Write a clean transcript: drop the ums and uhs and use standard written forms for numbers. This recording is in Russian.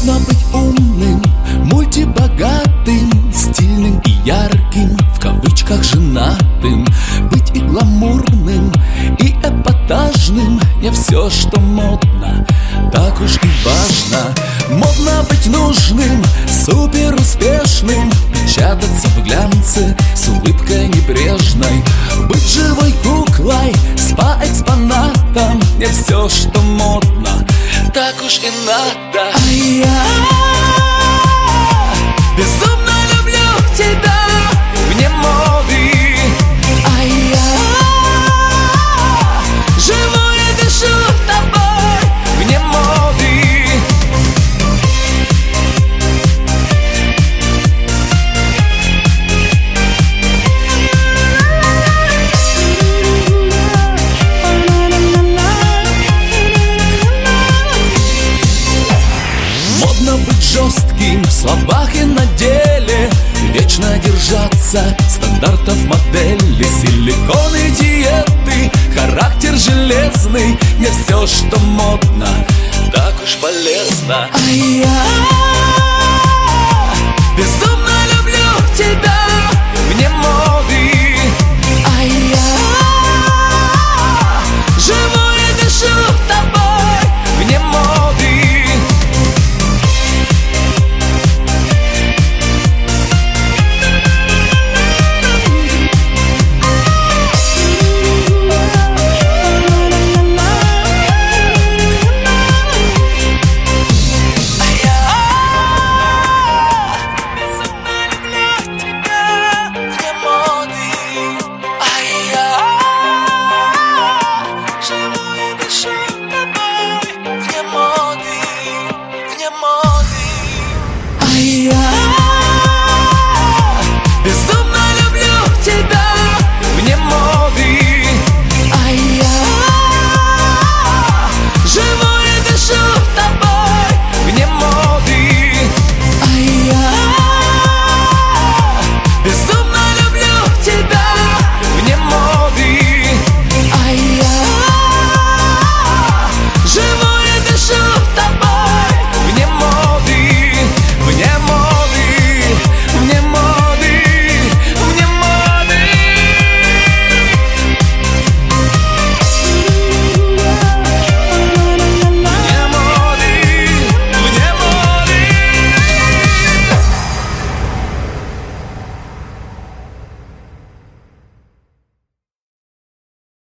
Модно быть умным, мультибогатым, стильным и ярким, в кавычках женатым. Быть и гламурным, и эпатажным, не все, что модно, так уж и важно. Модно быть нужным, супер успешным, печататься в глянце с улыбкой небрежной. Быть живой куклой, спа-экспонатом, не все, что модно, так уж и надо. А я безумно люблю тебя вне моды. А я живу и дышу тобой вне моды. Модно быть жестким в словах и на деле, вечно держаться стандартов модели. Силикон и диеты, характер железный, не все, что модно, так уж полезно. А я безумно люблю тебя вне моды. А я живу и дышу тобой вне моды. Вне моды.